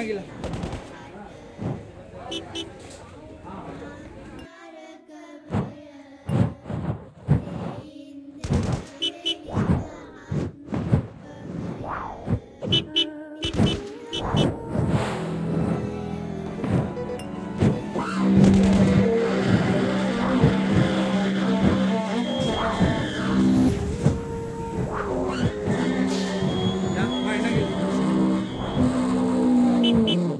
गेला या, माहिती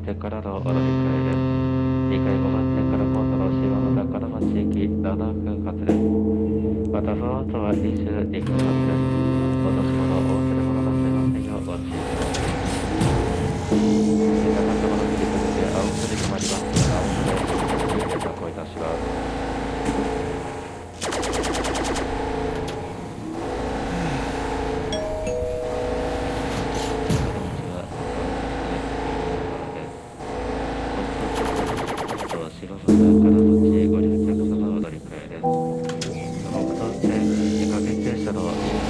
してからのお乗り換えです。2階5番線から今度の島の中の町行き7分発です。またその後は22分発です。お年物、お忘れ物なさいませんようご注意ください。高さの切り込みで青くで止まります。青くで連絡をいたします。白坂からのちご利用客様お乗り換えです。北東線2ヶ月停車の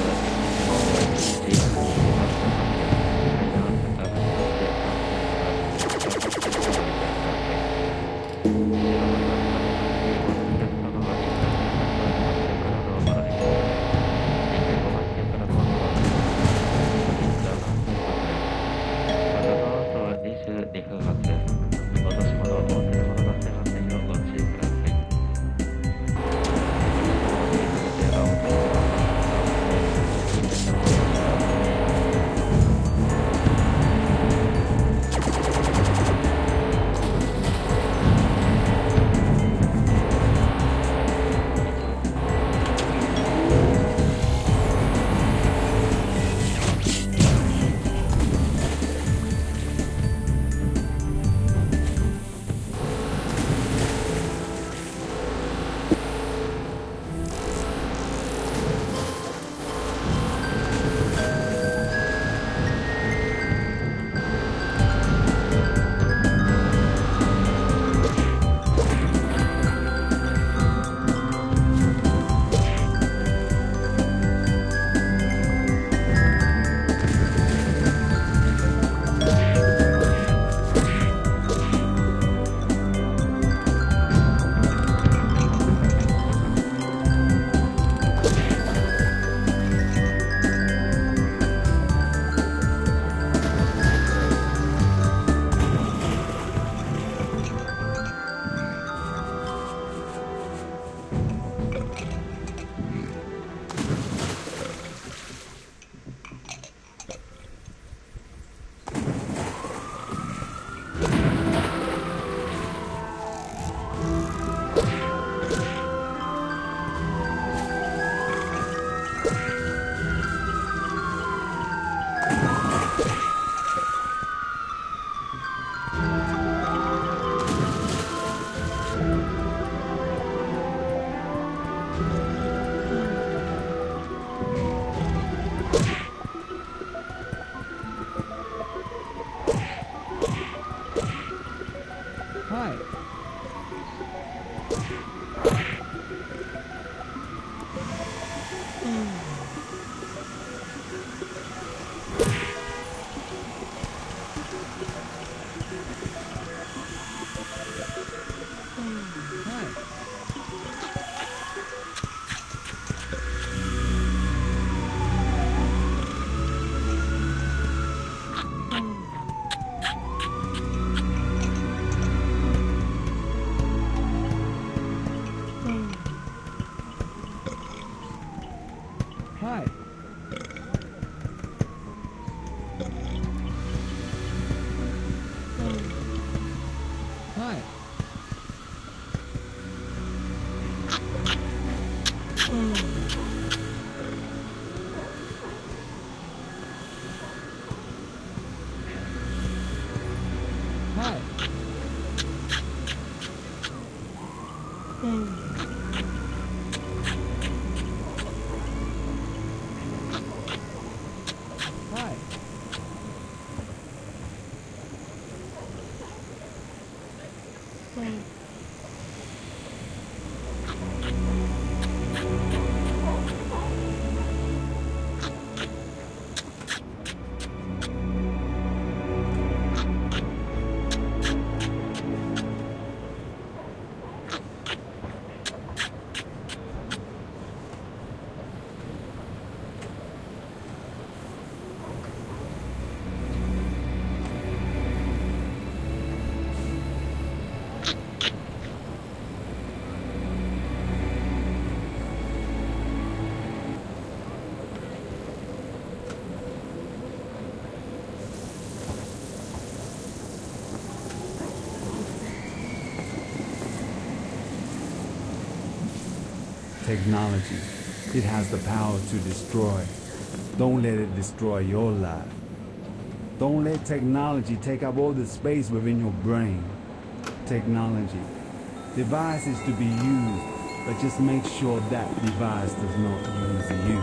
Technology, it has the power to destroy. Don't let it destroy your life. Don't let technology take up all the space within your brain. Technology, device is to be used, but just make sure that device does not use you.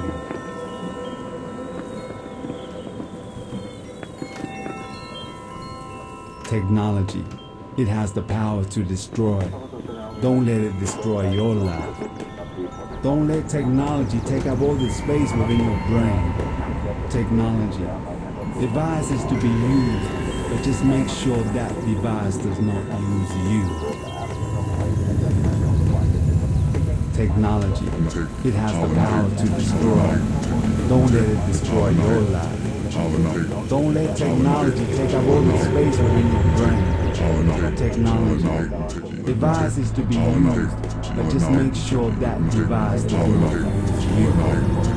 Technology, it has the power to destroy. Don't let it destroy your life. Don't let technology take up all the space within your brain. Technology, device is to be used, but just make sure that device does not use you. Technology, it has the power to destroy. Don't let it destroy your life. Don't let technology take up all the space within your brain. Technology, device is to be used, but just make sure that device does not use you.